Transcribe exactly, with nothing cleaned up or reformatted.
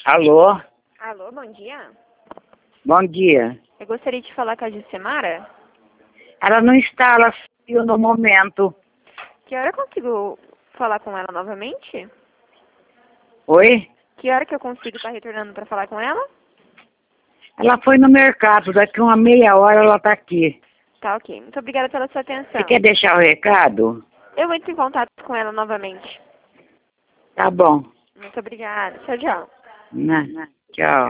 Alô? Alô, bom dia. Bom dia. Eu gostaria de falar com a Jussemara. Ela não está, ela saiu no momento. Que hora eu consigo falar com ela novamente? Oi? Que hora que eu consigo estar retornando para falar com ela? Ela foi no mercado, daqui uma meia hora ela está aqui. Tá, ok. Muito obrigada pela sua atenção. Você quer deixar o recado? Eu entro em contato com ela novamente. Tá bom. Muito obrigada. Tchau, tchau. Na- Tchau.